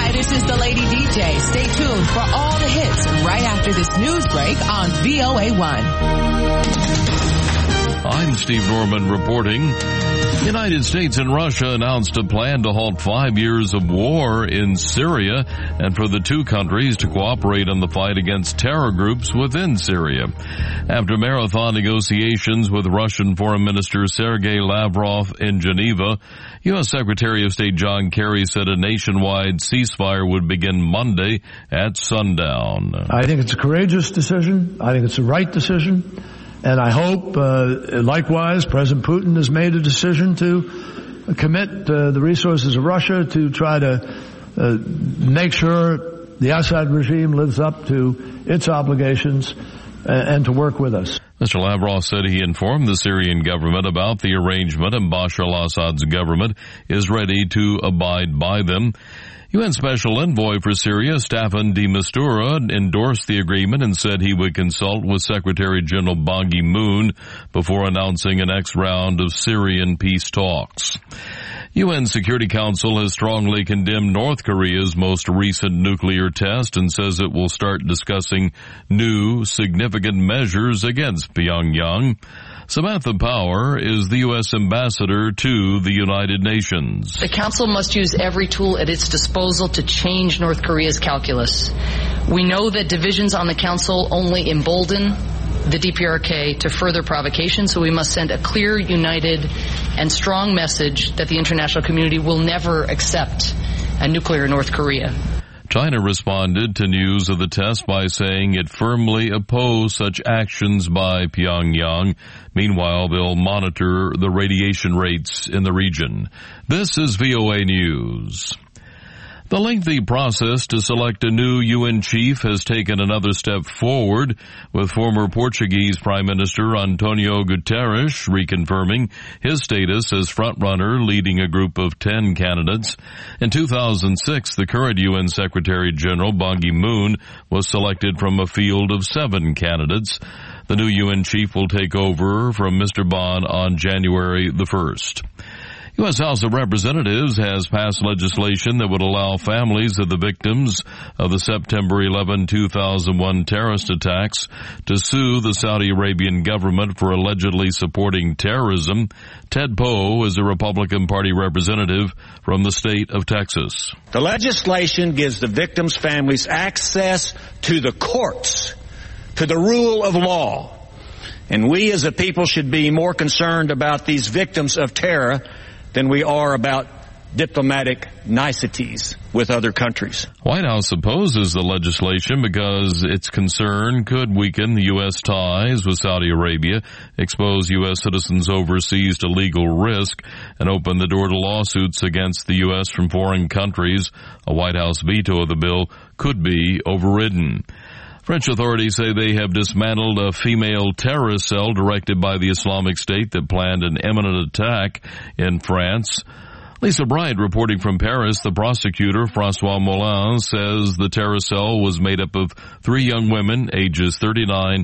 Hi, this is the Lady DJ. Stay tuned for all the hits right after this news break on VOA1. I'm Steve Norman reporting. The United States and Russia announced a plan to halt 5 years of war in Syria and for the two countries to cooperate on the fight against terror groups within Syria. After marathon negotiations with Russian Foreign Minister Sergei Lavrov in Geneva, U.S. Secretary of State John Kerry said a nationwide ceasefire would begin Monday at sundown. I think it's a courageous decision. I think it's the right decision. And I hope, likewise, President Putin has made a decision to commit the resources of Russia to try to make sure the Assad regime lives up to its obligations and to work with us. Mr. Lavrov said he informed the Syrian government about the arrangement and Bashar al-Assad's government is ready to abide by them. UN Special Envoy for Syria, Staffan de Mistura, endorsed the agreement and said he would consult with Secretary General Ban Ki-moon before announcing a next round of Syrian peace talks. UN Security Council has strongly condemned North Korea's most recent nuclear test and says it will start discussing new, significant measures against Pyongyang. Samantha Power is the U.S. ambassador to the United Nations. The Council must use every tool at its disposal to change North Korea's calculus. We know that divisions on the Council only embolden the DPRK to further provocation, so we must send a clear, united, and strong message that the international community will never accept a nuclear North Korea. China responded to news of the test by saying it firmly opposed such actions by Pyongyang. Meanwhile, they'll monitor the radiation rates in the region. This is VOA News. The lengthy process to select a new UN chief has taken another step forward, with former Portuguese Prime Minister Antonio Guterres reconfirming his status as frontrunner leading a group of 10 candidates. In 2006, the current UN Secretary General Ban Ki-moon was selected from a field of 7 candidates. The new UN chief will take over from Mr. Ban on January the 1st. U.S. House of Representatives has passed legislation that would allow families of the victims of the September 11, 2001 terrorist attacks to sue the Saudi Arabian government for allegedly supporting terrorism. Ted Poe is a Republican Party representative from the state of Texas. The legislation gives the victims' families access to the courts, to the rule of law. And we as a people should be more concerned about these victims of terror than we are about diplomatic niceties with other countries. White House opposes the legislation because its concern could weaken the U.S. ties with Saudi Arabia, expose U.S. citizens overseas to legal risk, and open the door to lawsuits against the U.S. from foreign countries. A White House veto of the bill could be overridden. French authorities say they have dismantled a female terrorist cell directed by the Islamic State that planned an imminent attack in France. Lisa Bryant reporting from Paris. The prosecutor, François Moulin, says the terrorist cell was made up of 3 young women, ages 39,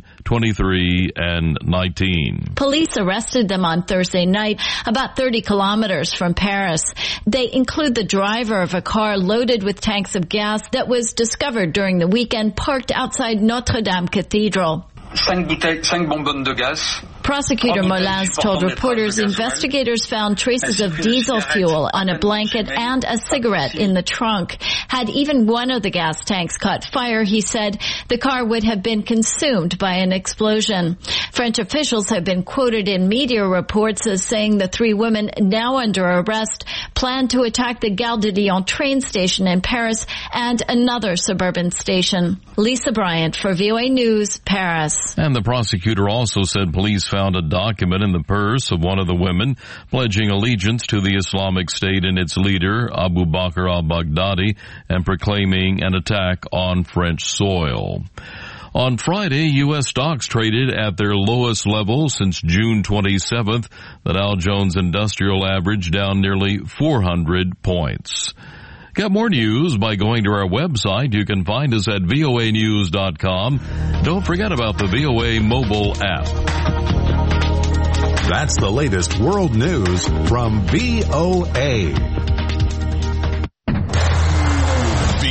23, and 19. Police arrested them on Thursday night, about 30 kilometers from Paris. They include the driver of a car loaded with tanks of gas that was discovered during the weekend parked outside Notre Dame Cathedral. 5 bonbonnes de gaz. Prosecutor Molins told reporters investigators found traces of diesel fuel on a blanket and a cigarette in the trunk. Had even one of the gas tanks caught fire, he said, the car would have been consumed by an explosion. French officials have been quoted in media reports as saying the 3 women now under arrest plan to attack the Gare de Lyon train station in Paris and another suburban station. Lisa Bryant for VOA News, Paris. And the prosecutor also said police found a document in the purse of one of the women pledging allegiance to the Islamic State and its leader, Abu Bakr al-Baghdadi, and proclaiming an attack on French soil. On Friday, U.S. stocks traded at their lowest level since June 27th. The Dow Jones Industrial Average down nearly 400 points. Get more news by going to our website. You can find us at voanews.com. Don't forget about the VOA mobile app. That's the latest world news from VOA.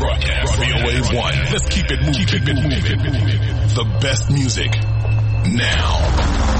Broadcast VOA1. Let's keep it moving. The best music now.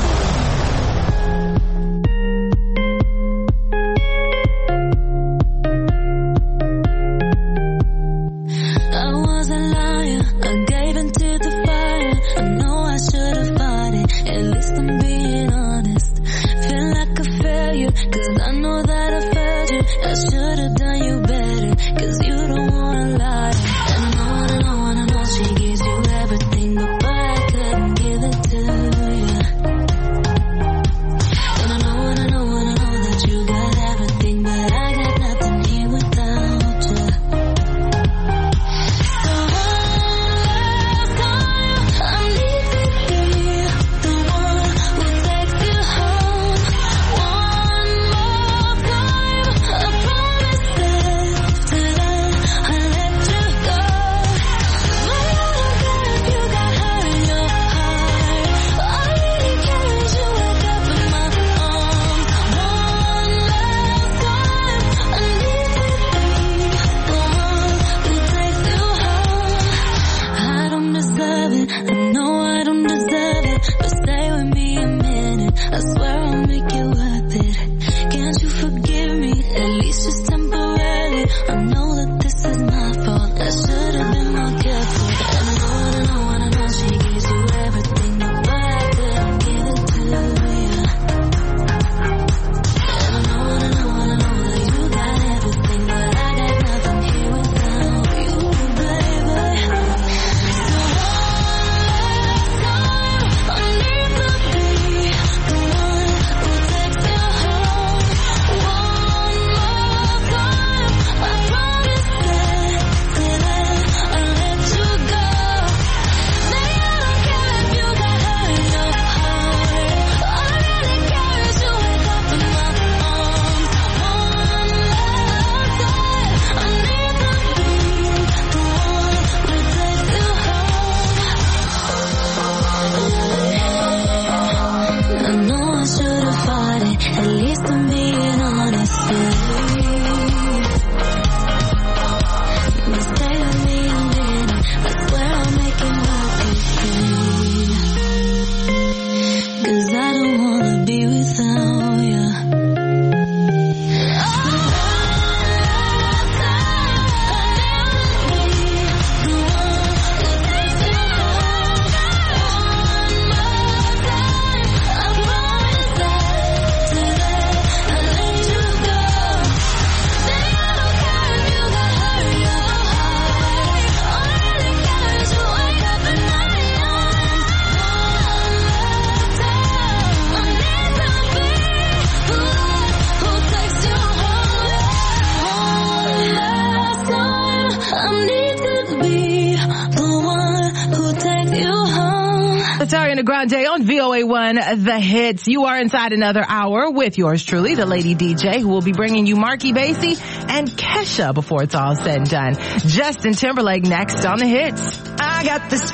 Grande on VOA1 The Hits. You are inside another hour with yours truly, the Lady DJ, who will be bringing you Marky Basie and Kesha before it's all said and done. Justin Timberlake next on The Hits. I got this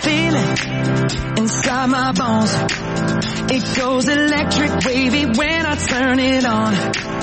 feeling inside my bones. It goes electric wavy when I turn it on.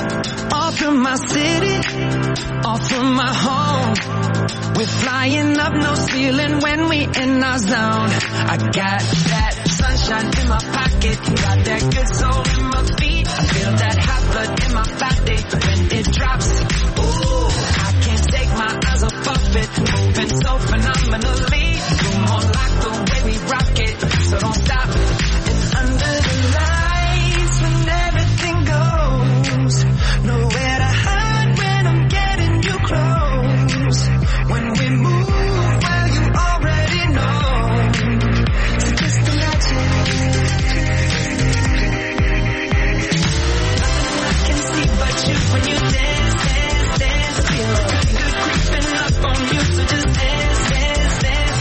Off from my city, off from my home. We're flying up, no ceiling when we in our zone. I got that sunshine in my pocket, got that good soul in my feet. I feel that hot blood in my body when it drops. Ooh, I can't take my eyes off of it, moving so phenomenally. You're more like the way we rock it, so don't stop. And under the lights when everything goes, nowhere to hide when I'm getting you close. When we move, well you already know. So just imagine. Nothing I can see but you when you dance, dance, dance. Feel good creeping up on you, so just dance, dance, dance.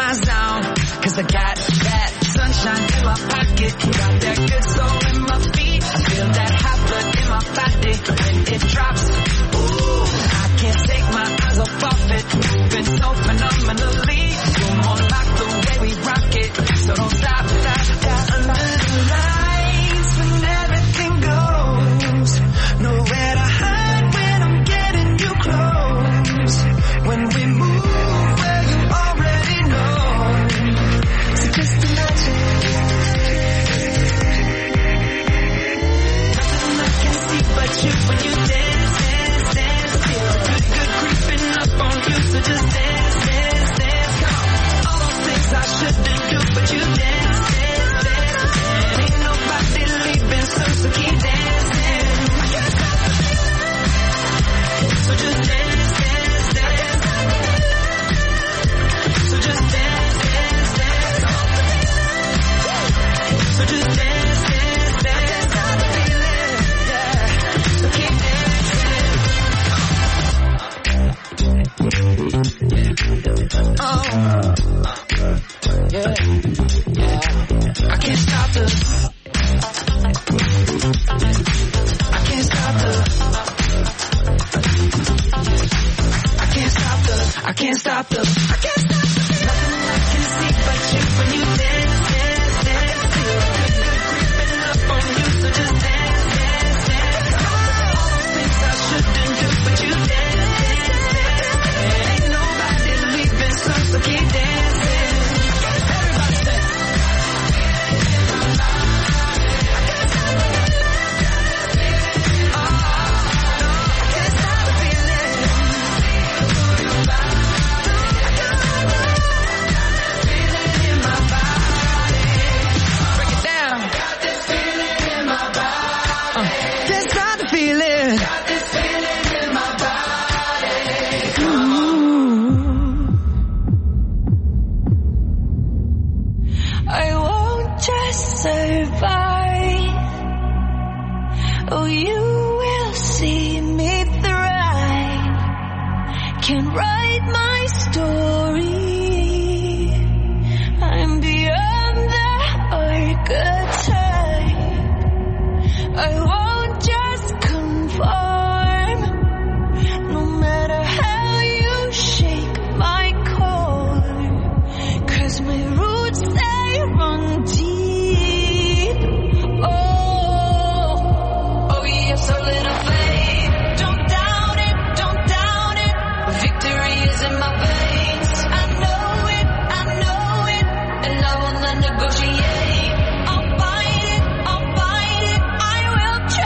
my zone. Cause I got that sunshine in my pocket. Got that good soul in my feet. I feel that hot blood in my body when it drops. Ooh, I can't take my eyes off it. Moving so phenomenally. You're more like the way we rock it. So don't stop, stop, stop. Under the lights when everything goes. Nowhere to hide when I'm getting you close. When we move where you already know. So just imagine. Nothing I can see but you when you dance, dance, dance. Feel good, good creeping up on you. So just dance, dance, dance. Come on. All those things I shouldn't do, but you dance, dance, dance. And ain't nobody leaving soon, so keep dancing. I can't stop the feeling. So just dance, dance, dance. So just dance, dance, dance. So just dance, dance, dance. I can't stop the feeling. Yeah. So keep dancing. Oh. Yeah. Yeah. I can't stop the. I can't stop the. I can't stop the. I can't stop the. I can't stop the. Nothing I can see but you when you dance, dance, dance. Feel good, good creeping up on you, so just dance, dance, dance. All those things I shouldn't do, but you dance, dance, dance. Ain't nobody leaving soon, so keep dancing. Everybody say. Oh, you will see me thrive. Can write my story. I'm beyond the archetype. I won't just conform. No matter how you shake my core. 'Cause my roots, they run deep. So little faith, don't doubt it, don't doubt it. Victory is in my veins. I know it, and I will not negotiate. I'll fight it, I will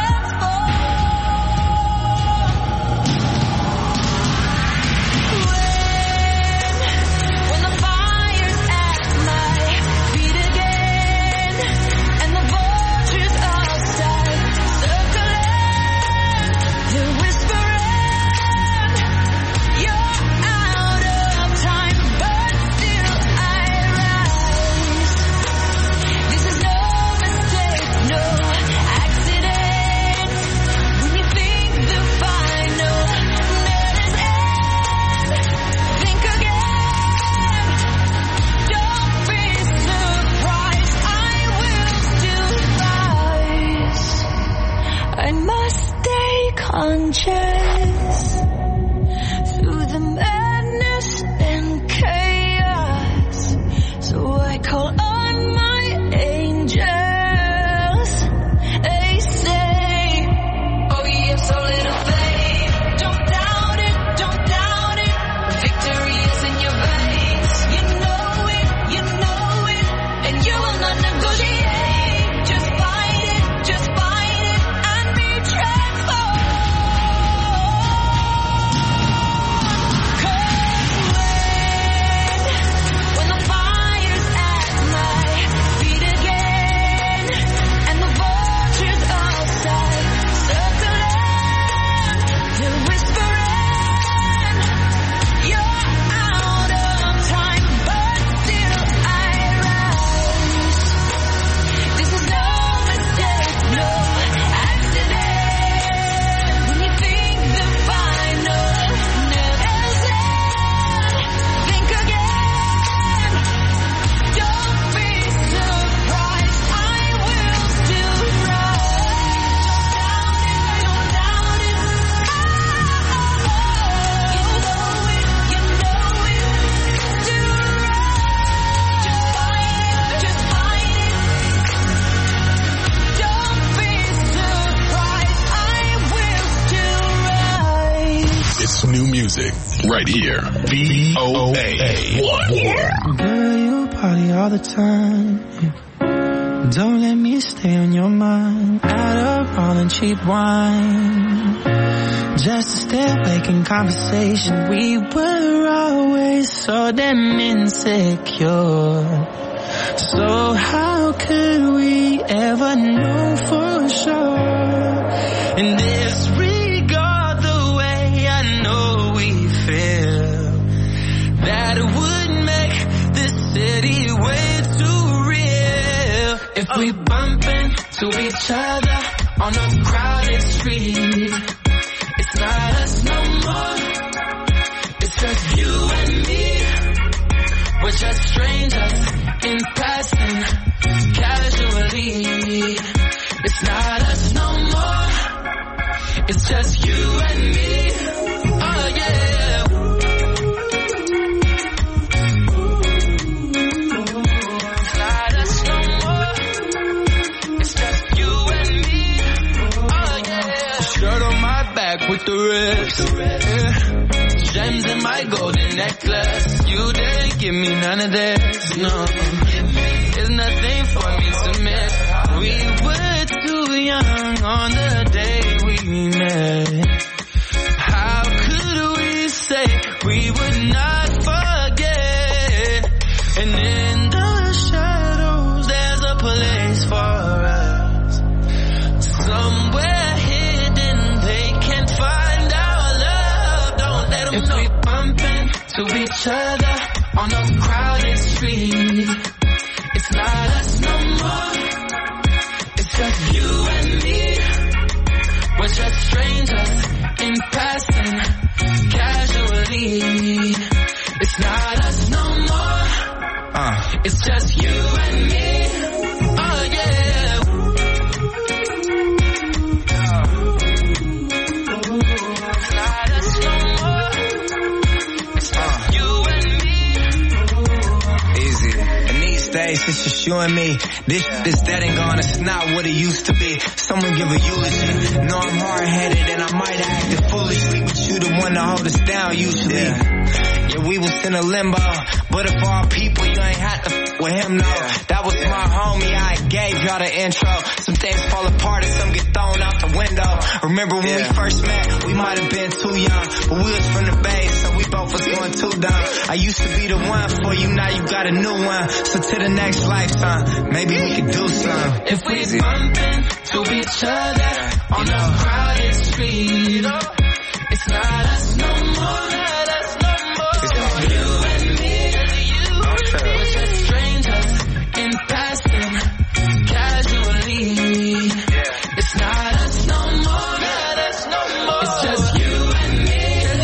best new music right here. VOA 1. Girl, you party all the time. Don't let me stay on your mind. Add up all the cheap wine. Just to stay awake in conversation. We were always so damn insecure. So how could we ever know for sure? And disregard the way I know we feel. That it would make this city way too real. If we bump into each other on a crowded street, it's not us no more. It's just you and me. We're just strangers in passing, casually. It's not us no more. It's just you and me. Oh yeah. It's not us no more. It's just you and me. Oh yeah. Shirt on my back with the rips. Gems in my golden necklace. You didn't give me none of this, no. There's nothing for me to miss. We were too young on the day we met. How could we say we would not forget? And in the shadows there's a place for us. Somewhere hidden they can't find our love. Don't let them know. If we bump into each other on a crowded street, it's not us no more. It's just you and me. We're just strangers in passing, casually. It's not us no more. It's just you and me. Oh yeah. It's not us no more. It's just you and me. Easy. In these days, it's just you and me. This dead and gone, it's not what it used to be. Someone give a eulogy. Know I'm hard-headed and I might have acted foolishly, but you the one to hold us down usually. Yeah, we was in a limbo, but of all people, you ain't had to with him, no. That was my homie, I gave y'all the intro. Some things fall apart and some get thrown out the window. Remember when we first met, we might have been too young, but we was from the Bay, so we both was going too dumb. I used to be the one for you, now you got a new one. So to the next lifetime, maybe we could do something. If we bump into each other on a crowded street, it's not us no more. It's just you and me. We're just strangers in passing, casually. It's not us no more. It's just you and me.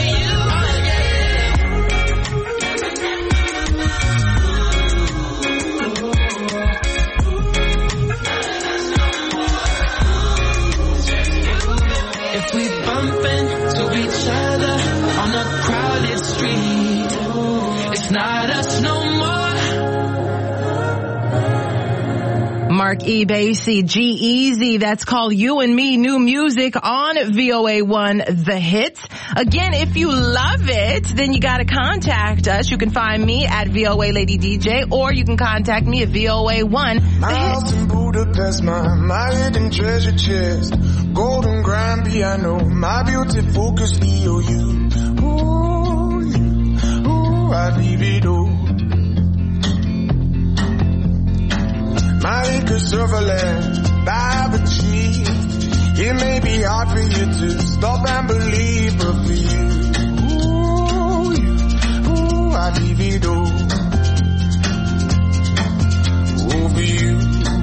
If we bump into each other on a crowded street, it's not us no more. Mark E. Basie, G-Eazy. That's called You and Me, new music on VOA1 The Hits. Again, if you love it, then you gotta contact us. You can find me at VOA Lady DJ, or you can contact me at VOA1 The My house in Budapest, my hidden treasure chest, golden grand piano, my beauty focus EOU. Ooh, I leave it all. My acres of land I've achieved. It may be hard for you to stop and believe, but for you, ooh, I leave it all. Oh, for you,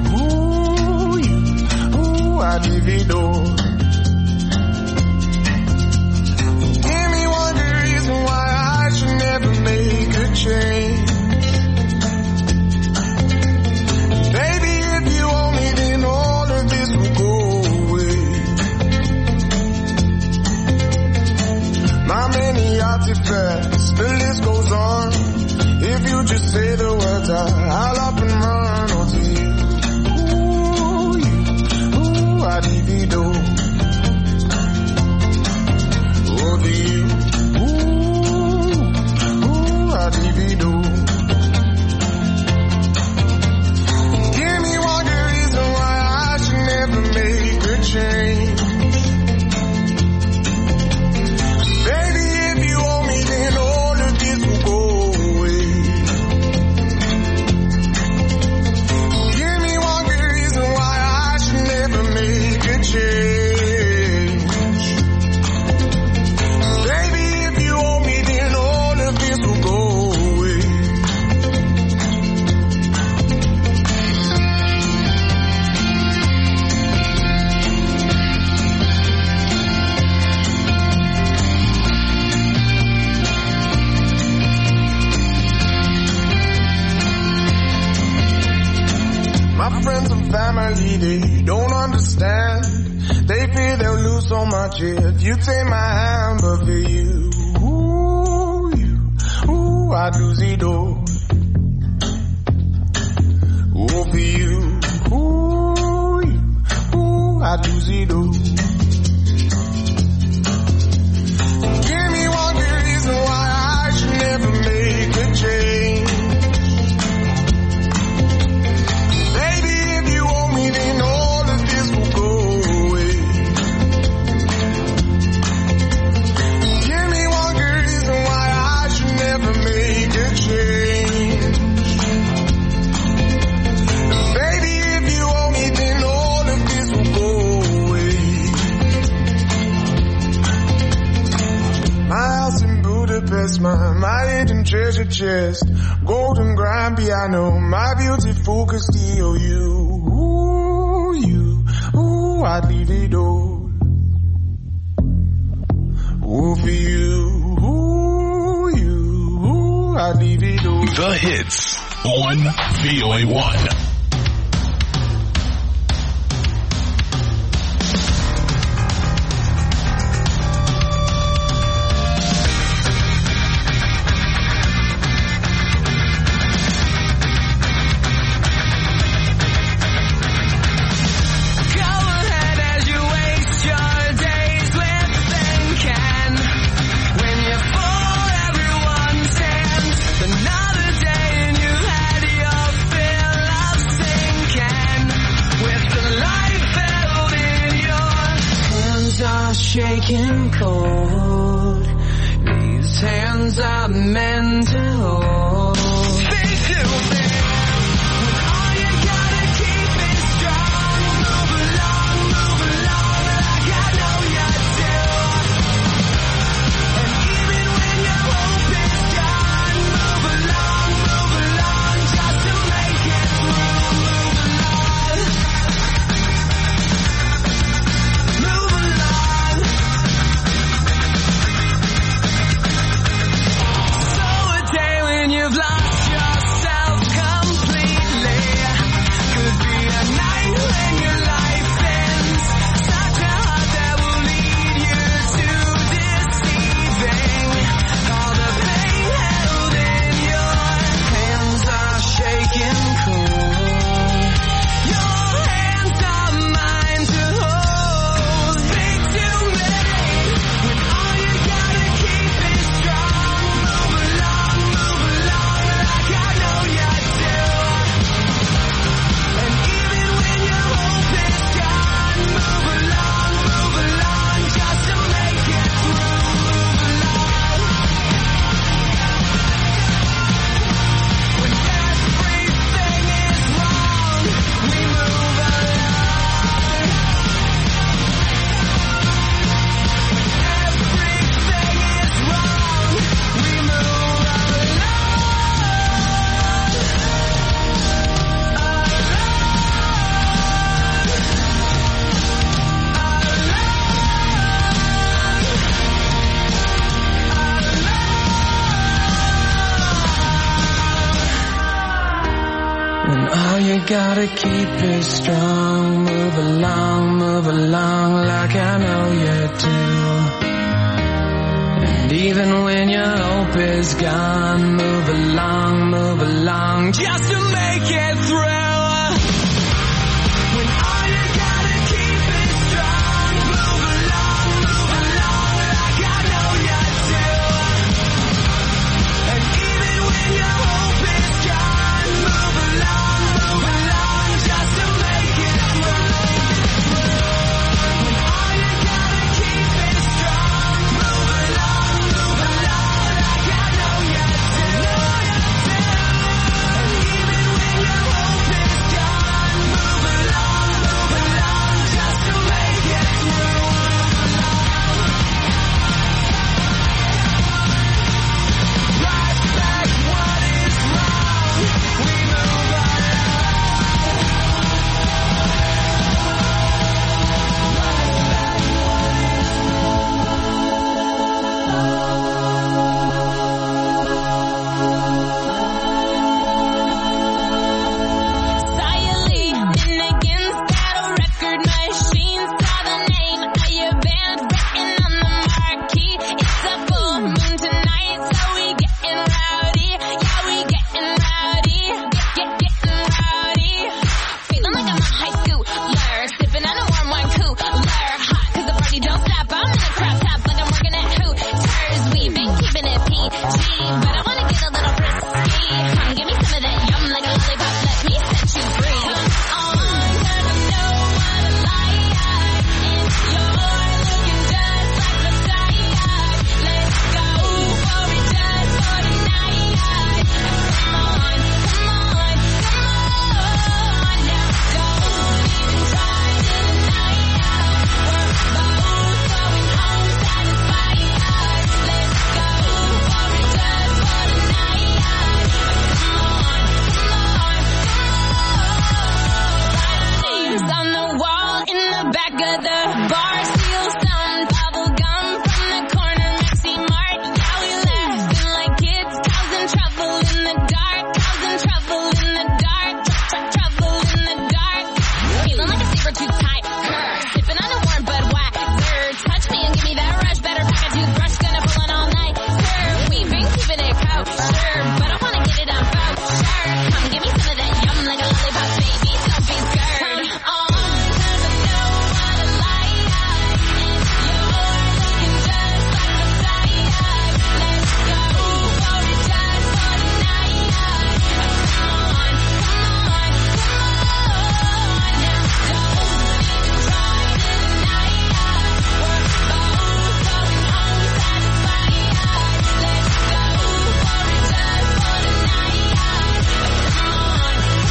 ooh, I leave it all. Give me one good reason why I should never make a change. Baby, if you owe me, then all of this will go away. My many artifacts, the list goes on. If you just say the words, I'll up and run. Oh, to you, ooh, I leave it all. Oh, to you, maybe they don't understand. They fear they'll lose so much if you take my hand, but for you, I'd lose it all. Oh, for you, I'd lose it all. Give me one good reason why I should never make a change. Baby, if you want me, then all of this will go away. Give me one good reason why I should never make a change. Baby, if you want me, then all of this will go away. My house in Budapest, my hidden treasure chest, golden grand piano, my beautiful Castillo. I'd leave it all. Oh, for you, I'd leave it all. The hits on VOA1. Shaking cold, these hands are meant to hold. Speak to me, when all you gotta keep is strong. Move along, like I know you do. And even when your hope is gone, move along, just to make it through. Move along. You've lost yourself completely. Could be a night when your life ends. Such a heart that will lead you to deceiving. All the pain held in your hands are shaking cold. Your hands are mine to hold. Speak to me when all you gotta keep is strong. Move along, like I know you do. And even when your hope is gone, move along, just to make it through. Move along. When everything is wrong, we move along. Everything is wrong, we move along. When all you gotta keep is strong, move along, like I know you do. And even when your hope is gone, move along, just to make it through. When all you gotta keep is strong, move along, like I know you do. And even when your hope is gone, move along, just to make it through. When all you gotta keep is strong, move along, like I know you do. And even when your hope is but I wanna get a little risky. Come give me some of that yum like a lollipop. Let me set you free. Come on, 'cause I know what I like, and you're looking just like the side. Let's go for it just for tonight. Come on, come on, come on. Now don't even try to deny it. We're both going home satisfied. Let's go for it just for tonight. Come on, come on, come on. Names on the wall in the back of the bar. Steal some bubble gum from the corner Maxi Mart. Yeah, we laughing like kids, causing trouble in the dark. Causing trouble in the dark. Trouble in the dark. Feeling like a saber tooth tiger. Sipping on a warm Budweiser. Touch me and give me that rush. Better pack a toothbrush. Gonna pull it all night. Sir, we've been keeping it kosher, but I wanna get it on voucher. Come give me some of that yum like a lollipop, baby. Don't be scared. Come on, 'cause I know what I like, and you're looking just like the side. Let's go for it just for tonight. Come on, come on, come on. Now don't even try to deny it. We're both going home satisfied. Let's go for it just for tonight. Come on,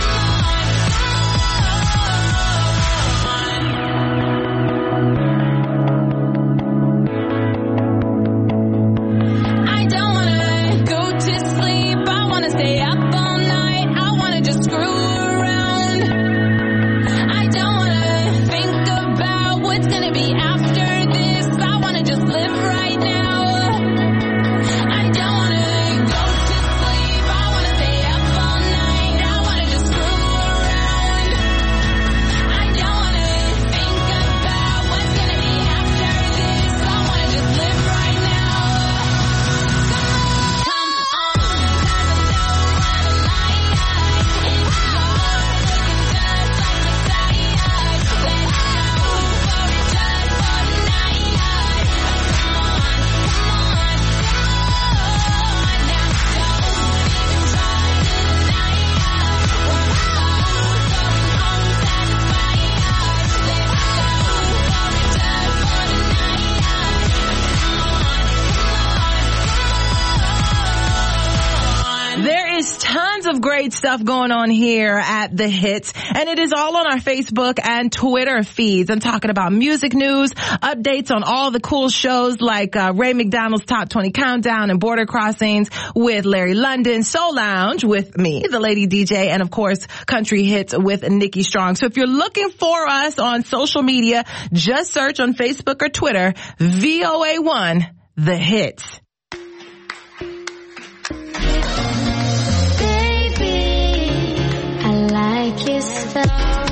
I don't wanna go to sleep. I wanna stay up all night. I wanna just screw around. I don't wanna think about what's gonna be after this. I wanna just live right now. I don't wanna go to sleep. I wanna stay up all night. I wanna just screw around. I don't wanna think about what's gonna be after this. I wanna just live right now. Come on, 'cause I know what I like, and you're looking just like the side. Let's go for it just for tonight. Come on, come on, come on. Now don't even try to deny it. We're both going home satisfied. Let's go for it just for tonight. There is tons of great stuff going on here at The Hits, and it is all on our Facebook and Twitter feeds. I'm talking about music news, updates on all the cool shows like Ray McDonald's Top 20 Countdown and Border Crossings with Larry London, Soul Lounge with me, the Lady DJ, and of course, Country Hits with Nikki Strong. So if you're looking for us on social media, just search on Facebook or Twitter, VOA1 The Hits. I like your stuff.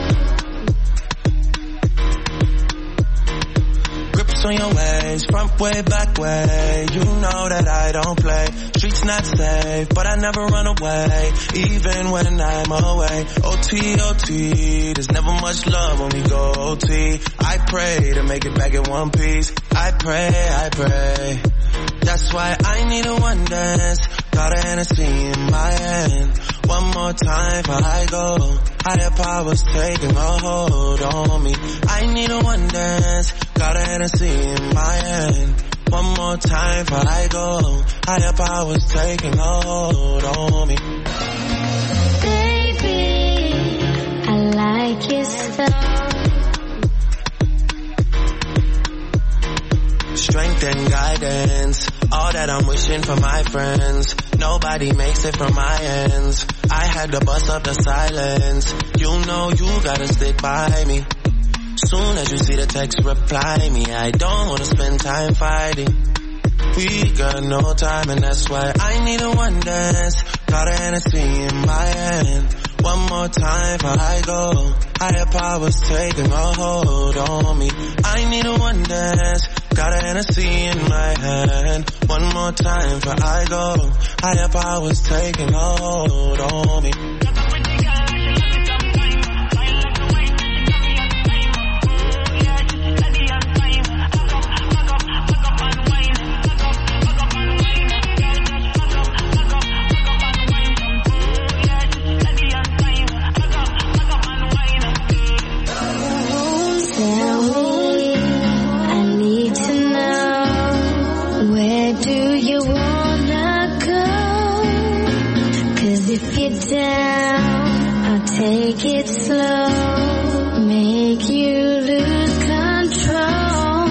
Grips on your ways, front way, back way. You know that I don't play. Streets not safe, but I never run away, even when I'm away. OT, OT, there's never much love when we go OT. I pray to make it back in one piece. I pray. That's why I need a one dance. Got a Hennessy in my hand. One more time before I go. Higher powers taking a hold on me. I need a one dance. Got a Hennessy in my hand. One more time before I go. Higher powers taking a hold on me. Baby, I like your stuff. Strength and guidance, all that I'm wishing for my friends. Nobody makes it from my ends. I had to bust up the silence. You know you gotta stick by me. Soon as you see the text, reply me. I don't wanna spend time fighting. We got no time, and that's why I need a one dance. Got a Hennessy in my hand. One more time before I go. Higher powers taking a hold on me. I need a one dance. Got a Hennessy in my hand. One more time before I go. Higher powers taking a hold on me. Where do you wanna go? 'Cause if you're down, I'll take it slow, make you lose control.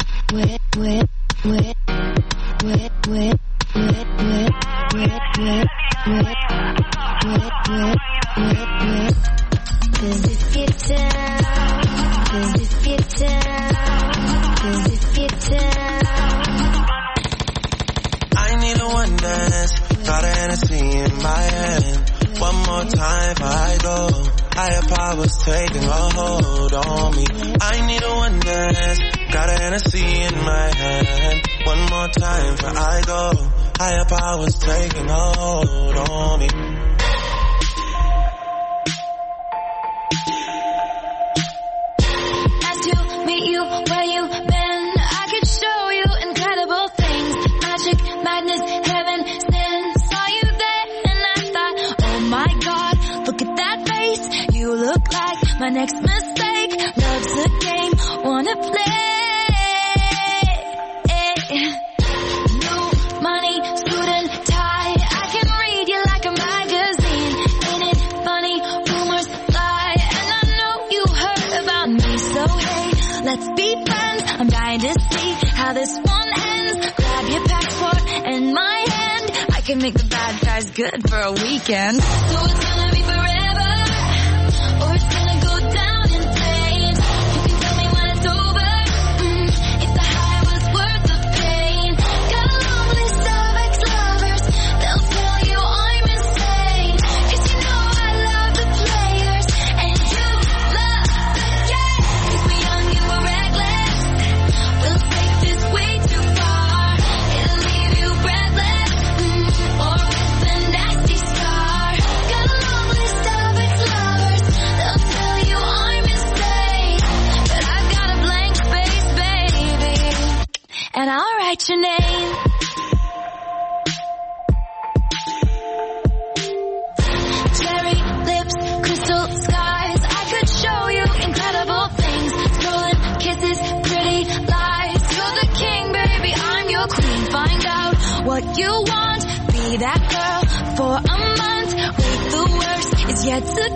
Cause if you're down, I need a one dance, got a Hennessy in my hand. One more time before I go. Higher powers taking a hold on me. I need a one dance, got a Hennessy in my hand. One more time before I go. Higher powers taking a hold on me. Meet you where you've been. I could show you incredible things. Magic, madness, heaven, sin. Saw you there and I thought, oh my God, look at that face. You look like my next mistake. Love's a game, wanna play. New money, suit and tie. I can read you like a magazine. Ain't it funny? Rumors lie. And I know you heard about me, so hey, let's be friends. I'm dying to see how this one ends. Grab your passport and my hand. I can make the bad guys good for a weekend. So it's gonna be forever, or it's gonna go down in flames. You can tell me when it's over, if the high was worth the pain. Got a long list of ex-lovers, they'll tell you I'm insane. 'Cause you know I love the players, and you love the game. 'Cause we're young and we're reckless, we'll take this way too far. It'll leave you breathless, or with a nasty scar. Got a long list of ex-lovers, they'll tell you I'm insane. But I've got a blank space, baby, and I'll write your name. Cherry lips, crystal skies. I could show you incredible things. Stolen kisses, pretty lies. You're the king, baby, I'm your queen. Find out what you want, be that girl for a month. Wait, the worst is yet to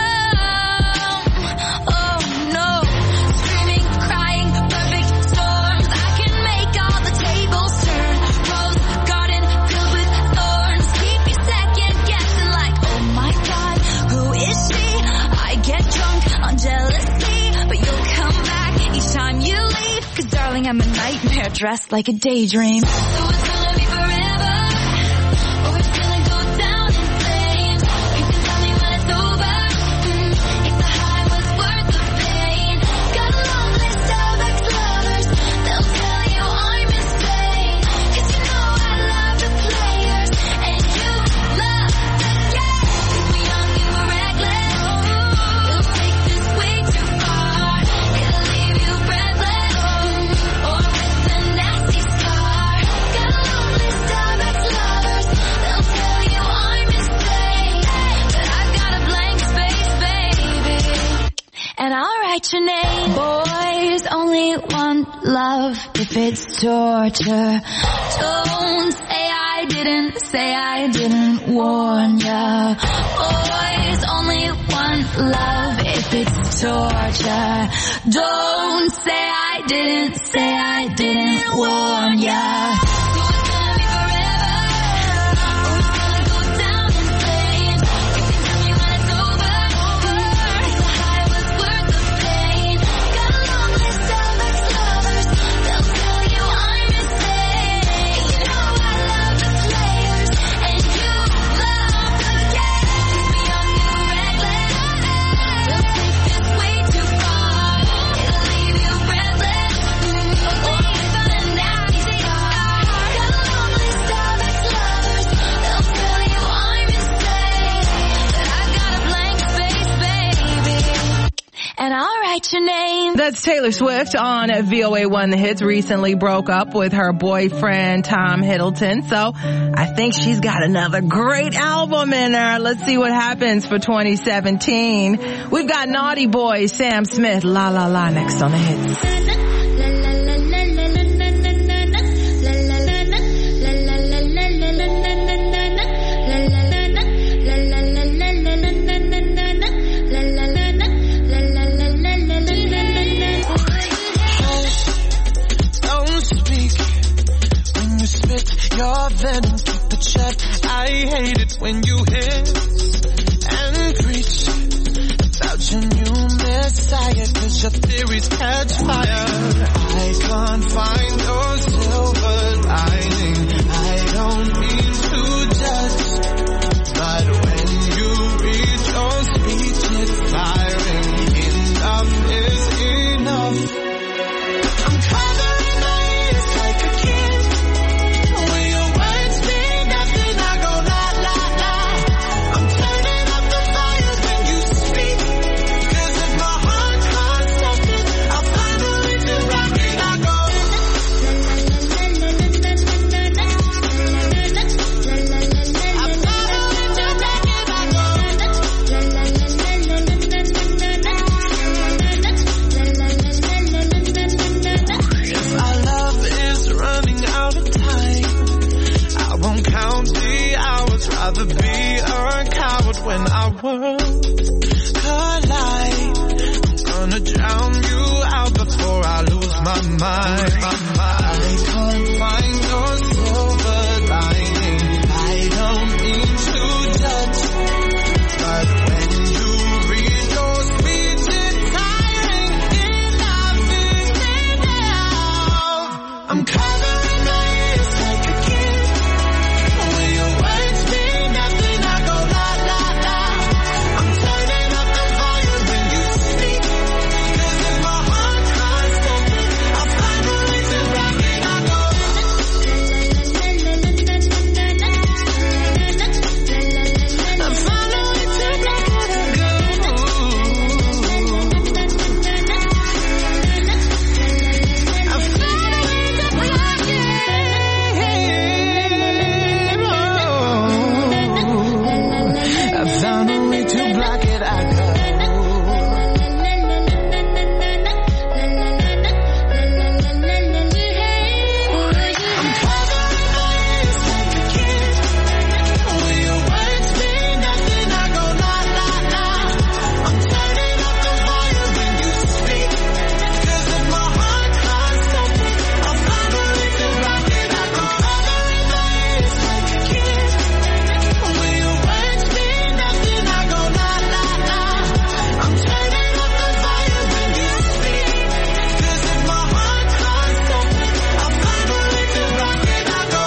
come. Oh no, screaming, crying, perfect storms. I can make all the tables turn. Rose garden filled with thorns. Keep you second guessing like, oh my God, who is she? I get drunk on jealousy, but you'll come back each time you leave. 'Cause darling, I'm a nightmare dressed like a daydream. So it's gonna be forever, or it's gonna go down in flames. You can tell me when it's over, if the high was worth the pain. Got a long list of ex-lovers, they'll tell you I'm insane. 'Cause you know I love the players, and you love the game. 'Cause we're young and we're reckless, we'll take this way too far. It'll leave you breathless, or with a nasty scar. Got a long list of ex-lovers, they'll tell you I'm insane. But I've got a blank space, baby, and I'll write your name. Boys only want love if it's torture. Don't say I didn't warn ya. Boys only want love if it's torture. Don't say I didn't warn ya. So it's gonna be forever, or it's gonna go down in flames. You can tell me when it's over, if the high was worth the pain. Got a long list of ex-lovers, they'll tell you I'm insane. You know I love the players, and you love the game. 'Cause we're young and we're reckless, we'll take this way too far. It'll leave you breathless, or with a nasty scar. Got a long list of ex-lovers, they'll tell you I'm insane. But I've got a blank space, baby, and I'll write your name. That's Taylor Swift on VOA1 The Hits. Recently broke up with her boyfriend Tom Hiddleston, so I think she's got another great album in her. Let's see what happens for 2017. We've got Naughty Boy, Sam Smith, La La La next on The Hits. spit your venom to the chest. I hate it when you hiss and preach about your new messiah, 'cause your theories catch fire. I can't find your silver lining. I don't mean to judge, but when you read your speech, it's firing. Enough is enough. I'm covering my ears like a kid. When your words mean nothing, I go la la la. I'm turning up the fire when you speak, 'cause if my heart can't stop it, I'll find a way to rock it. I go. If our love is running out of time, I won't count the hours. Rather be a coward when our worlds collide. I'm gonna drown you out before I lose my mind. I can't find your silver lining. I don't mean to judge, but when you read your speech, it's tiring. Enough is enough. I'm covering my ears like a kid. When your words mean nothing, I go la la la. I'm turning up the fire when you speak, 'cause if my heart can't stop it, I'll find a way to rock it. I go. I'll find a way to rock it. I go. I'll find a way to rock it. I found a way to block it. I go. I'm covering my ears like a kid. When your words mean nothing, I go la la la. I'm turning up the fire when you speak, 'cause if my heart can't stop it, I'll find a way to rock it. I go. Covering my ears like a kid. When your words mean nothing, I go la la la. I'm turning up the fire when you speak, 'cause if my heart can't stop it, I'll find a way to rock it. I go.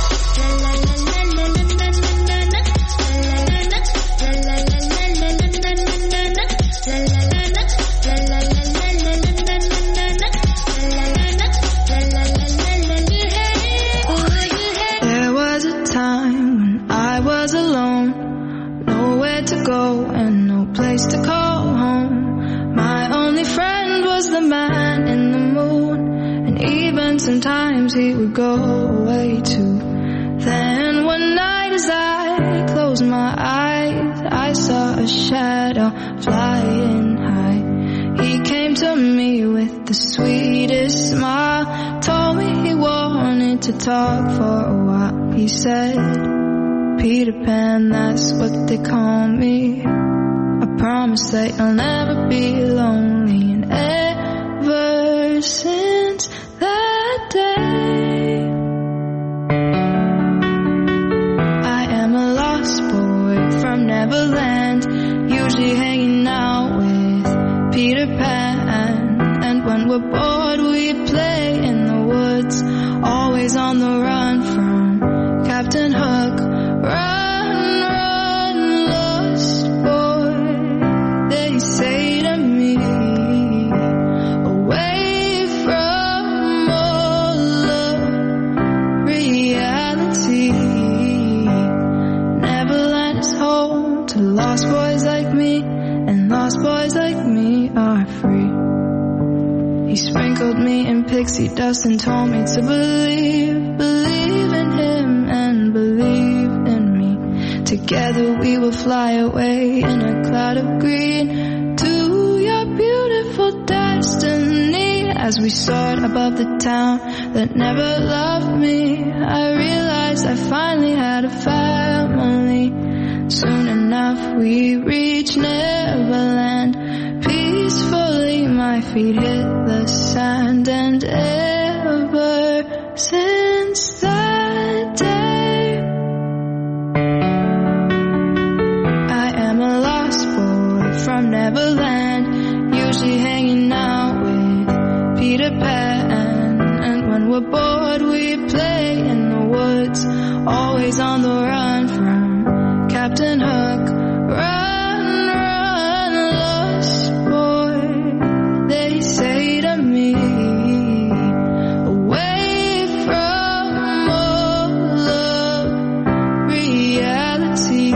There was a time when I was alone, nowhere to go and no place to call home. My only friend was the man in the moon, and even sometimes he would go away too. Then one night as I closed my eyes, I saw a shadow flying high. He came to me with the sweetest smile, told me he wanted to talk for a while. He said, Peter Pan, that's what they call me. I promise that I'll never be lonely. And ever since that day, I am a lost boy from Neverland, usually hanging out with Peter Pan. And when we're bored, we play in the woods, always on the run from Captain Hook. Run, run, lost boy, they say to me, away from all of reality. Neverland is home to lost boys like me, and lost boys like me are free. He sprinkled me in pixie dust and told me to believe, believe in him and believe in me. Together we will fly away in a cloud of green to your beautiful destiny. As we soared above the town that never loved me, I realized I finally had a family. Soon enough we reached Neverland. Peacefully my feet hit the sand, and ever since that always on the run from Captain Hook. Run, run, lost boy, they say to me, away from all of reality.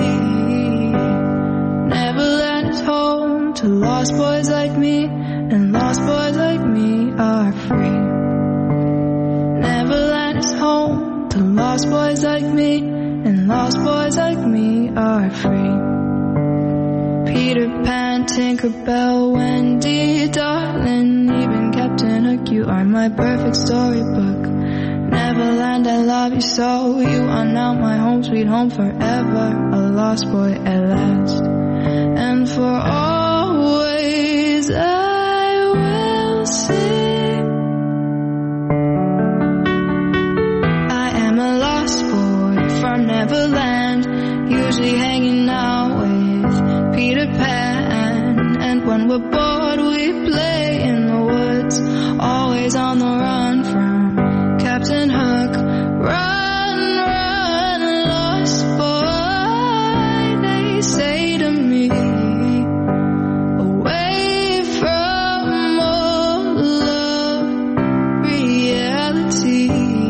Neverland is home to lost boys like me, and lost boys like me are free. Neverland is home to lost boys like me, and lost boys like me are free. Peter Pan, Tinkerbell, Wendy, darling, even Captain Hook, you are my perfect storybook. Neverland, I love you so, you are now my home, sweet home forever, a lost boy at last. And for always I will sing, I am a lost boy from Neverland, usually hanging out with Peter Pan. And when we're bored we play in the woods, always on the run from Captain Hook. Run, run, lost boy, they say to me, away from all of reality.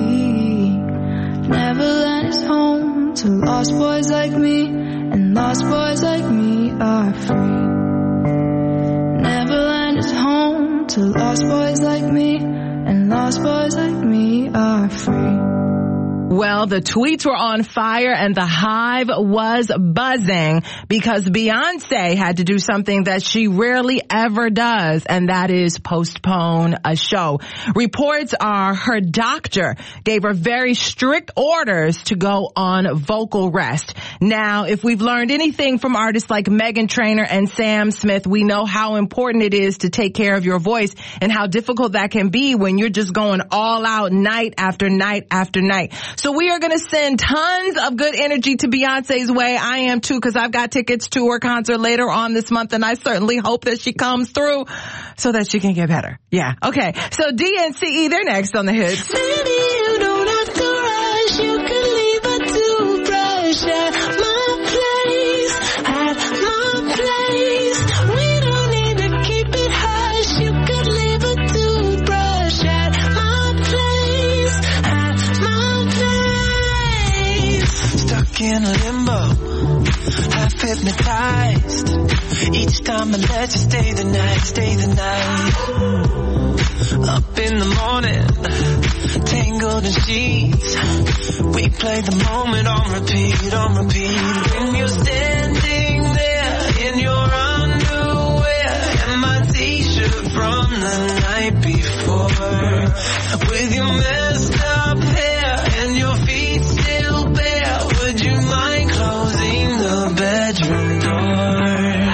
Neverland is home to lost boys like me, and lost boys like me are free. Neverland is home to lost boys like me, and lost boys like me are free. Well, the tweets were on fire and the hive was buzzing because Beyonce had to do something that she rarely ever does, and that is postpone a show. Reports are her doctor gave her very strict orders to go on vocal rest. Now, if we've learned anything from artists like Meghan Trainor and Sam Smith, we know how important it is to take care of your voice and how difficult that can be when you're just going all out night after night after night. So we are going to send tons of good energy to Beyonce's way. I am too, because I've got tickets to her concert later on this month, and I certainly hope that she comes through so that she can get better. Yeah. Okay. So DNCE, they're next on the hits. Maybe you don't have to rush, you can leave a toothbrush at my place, at my place. We don't need to keep it hush, you could leave a toothbrush at my place, at my place. Stuck in limbo, half hypnotized. Each time I let you stay the night. Up in the morning, tangled in sheets. We play the moment on repeat. When you're standing there in your underwear and my t-shirt from the night before, with your messed up hair and your feet still bare, would you mind closing the bedroom door?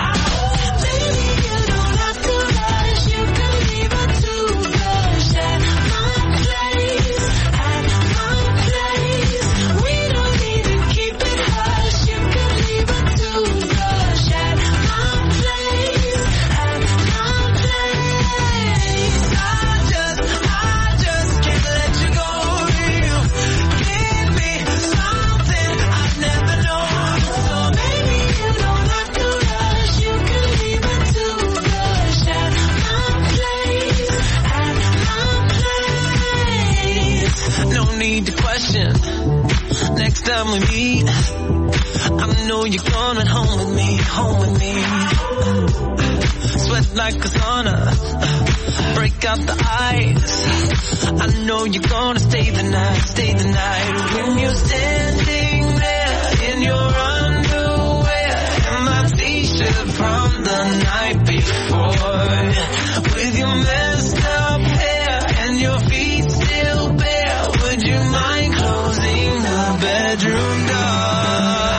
Next time we meet, I know you're coming home with me. Sweat like a sauna, break out the ice. I know you're gonna stay the night. When you're standing there in your underwear and my t-shirt from the night before, with your messed up hair and your feet still bare, would you mind closing the bedroom door?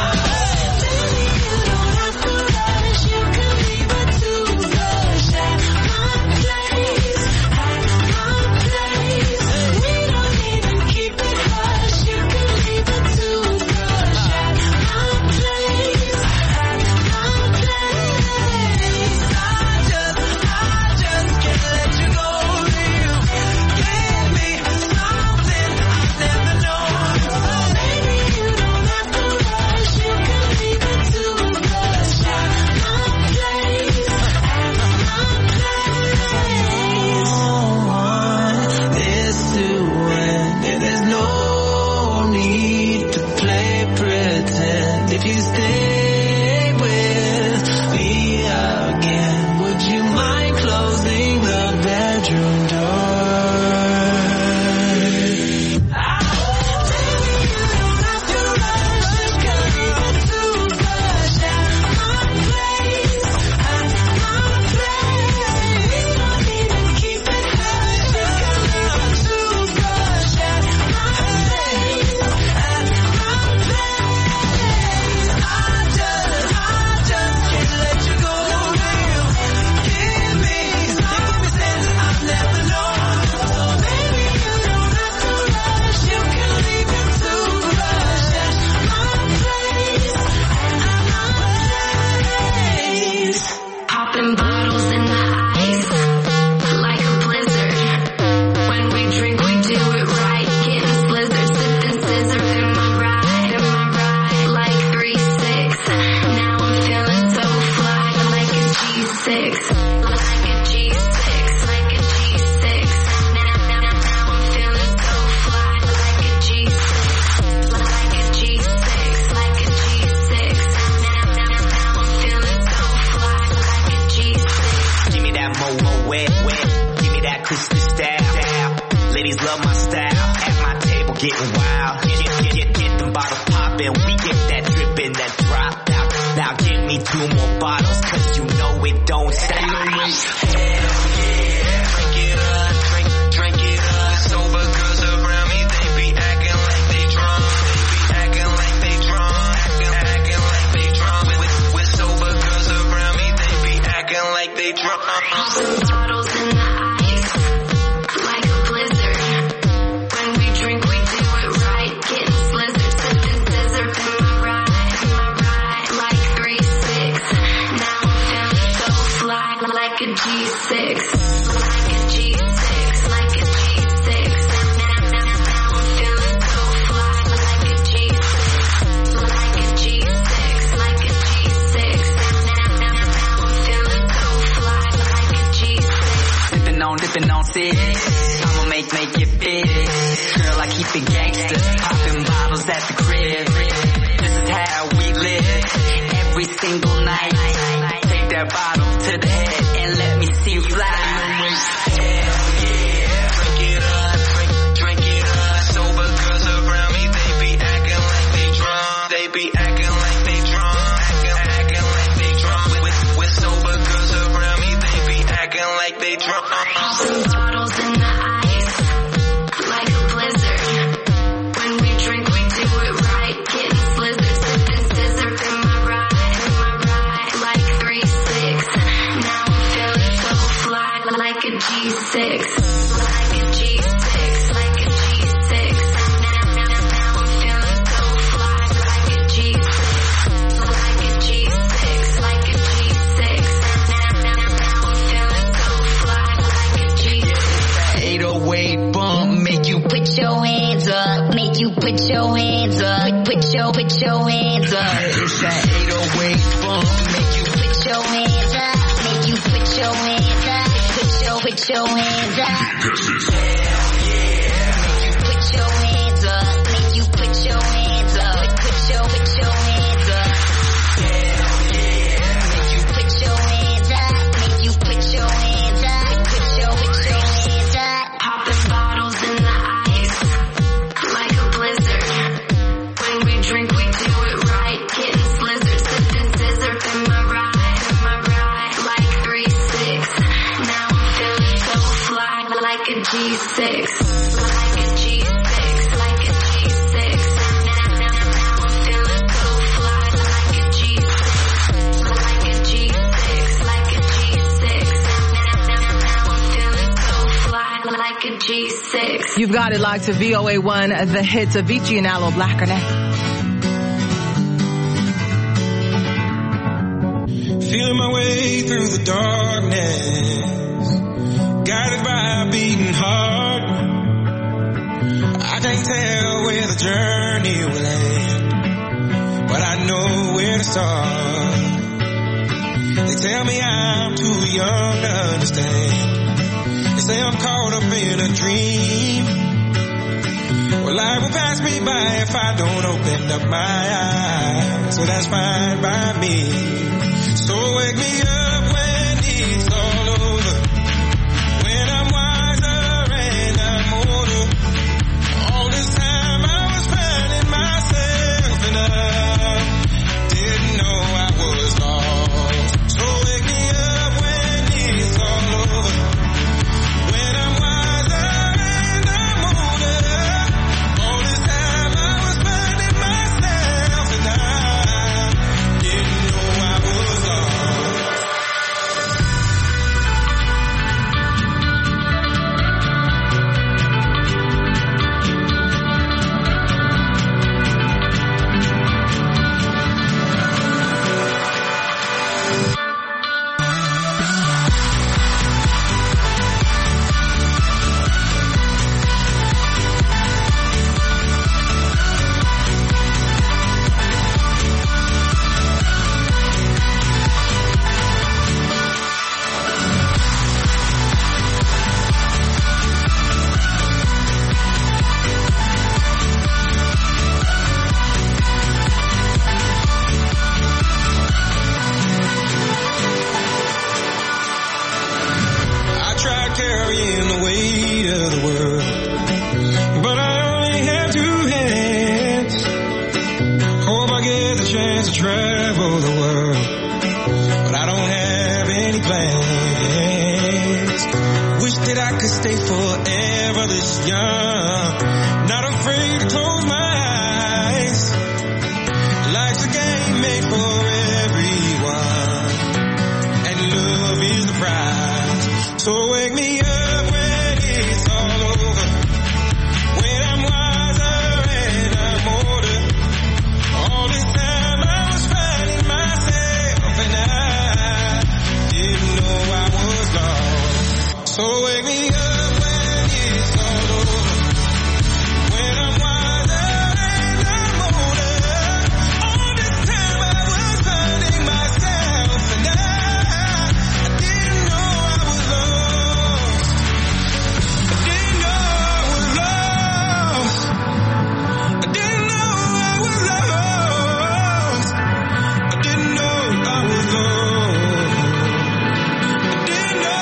if you stay with me again, would you mind closing the bedroom door? Getting wild, get them bottles poppin'. We get that drippin', that drop out. Now give me 2 more bottles, cause you know it don't stop. Hell yeah, drink it up, drink it up. Sober girls around me, they be acting like they drunk. They be acting like they drunk, acting like they drunk. With sober girls around me, they be acting like they drunk. Bottles in the ice, like a blizzard. When we drink, we do it right. Getting slizzard, sipping scissor in my ride, like 3-6. Now I'm feeling so fly, like a G6, like a G6, like a G6. Now I'm feeling so fly, like a G6, like a G6, like a G6. Now I'm feeling so fly, like a G6. Dipping on 6. I'ma make it fit. Girl, I keep it gangster, popping bottles at the crib. This is how we live, every single night. Take that bottle to the head and let me see you fly. Hell yeah, drink it up, drink it up. Sober girls around me, they be acting like they drunk. They be acting like they drunk, acting like they drunk. With sober girls around me, they be acting like they drunk. Bottles in the ice, like a blizzard. When we drink, we do it right. Getting slizzard, sipping scissor in my ride, like 3-6. Now I'm feeling so fly, like a G6, like a G6, like a G6. Now I'm feeling so fly, like a G6, like a G6, like a G6. Now I'm feeling so fly, like a G6. 808 bump, make you put your hands up, make you put your hands up, put your hands up. It's that 808 bump, make you put your hands up, make you put your hands up, put your hands up. Hell yeah, make you put your hands up, make you put your hands up, put your hands up. Hell yeah, make you put your hands up, make you put your hands up, put your hands up. Popping bottles in the ice, like a blizzard. When we drink, we do it right. Getting slizzard, sipping scissor in my ride, like 3-6. Now I'm feeling so fly, like a G6, like a G6, like a G6. Now I'm feeling so fly, like a G6, like a G6, like a G6. Now I'm feeling so fly, like a G6. You've got it locked to VOA1, the hits of Avicii and Aloe Blackerneck. Feeling my way through the darkness, guided by a beating heart. I can't tell where the journey will end, but I know where to start. They tell me I'm too young to understand. They say I'm caught up in a dream. Well, life will pass me by if I don't open up my eyes. so that's fine by me. So wake me up when it's all over, when I'm wiser and I'm older. All this time I was finding myself and I didn't know I was lost. So wake me up when it's all over, when I'm wiser and I'm older. All this time I was finding myself and I didn't know I was lost. I tried carrying the weight of the world, but I only have two hands. Hope I get the chance to travel the world, but I don't have any plans. Wish that I could stay forever this young, not afraid to close my eyes. Life's a game made for everyone, and love is the prize. So wake me up when it's all over, when I'm wiser and I'm older. All this time I was finding myself and I didn't know I was lost. So wake me up when it's all over, when I'm wiser and I'm older. All this time I was finding myself and I didn't know I was lost. I didn't know I was lost. I didn't know I was lost. I didn't know I was lost. I didn't know.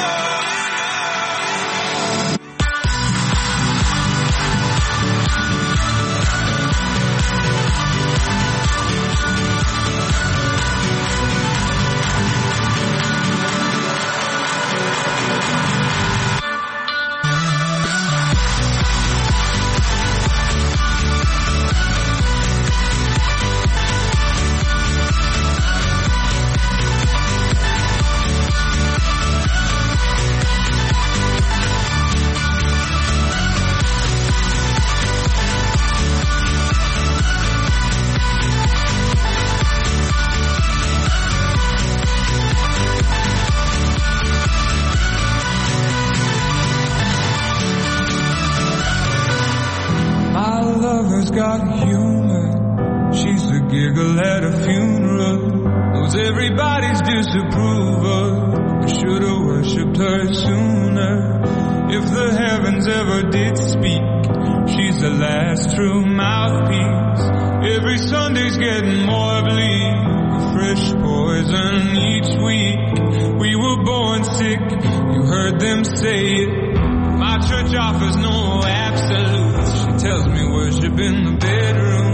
My lover's got humor. She's the giggle at a funeral. Knows everybody's disapproval. I should have worshipped her sooner. If the heavens ever did speak, she's the last true mouthpiece. Every Sunday's getting more bleak. Fresh poison each week. We were born sick, you heard them say it. My church offers no absolutes. She tells me worship in the bedroom.